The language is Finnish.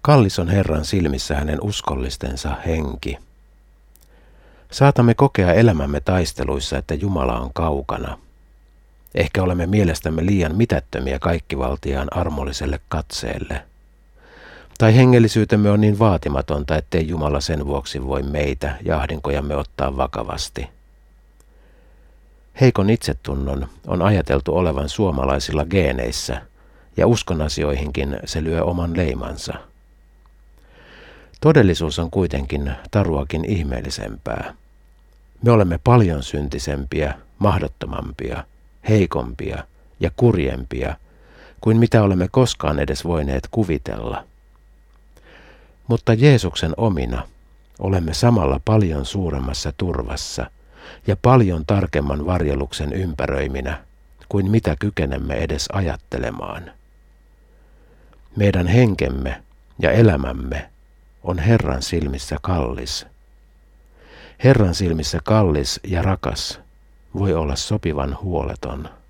Kallis on Herran silmissä hänen uskollistensa henki. Saatamme kokea elämämme taisteluissa, että Jumala on kaukana. Ehkä olemme mielestämme liian mitättömiä kaikkivaltiaan armolliselle katseelle. Tai hengellisyytemme on niin vaatimatonta, ettei Jumala sen vuoksi voi meitä ja ahdinkojamme ottaa vakavasti. Heikon itsetunnon on ajateltu olevan suomalaisilla geeneissä, ja uskonasioihinkin se lyö oman leimansa. Todellisuus on kuitenkin taruakin ihmeellisempää. Me olemme paljon syntisempiä, mahdottomampia, heikompia ja kurjempia kuin mitä olemme koskaan edes voineet kuvitella. Mutta Jeesuksen omina olemme samalla paljon suuremmassa turvassa ja paljon tarkemman varjeluksen ympäröiminä kuin mitä kykenemme edes ajattelemaan. Meidän henkemme ja elämämme on Herran silmissä kallis. Herran silmissä kallis ja rakas voi olla sopivan huoleton.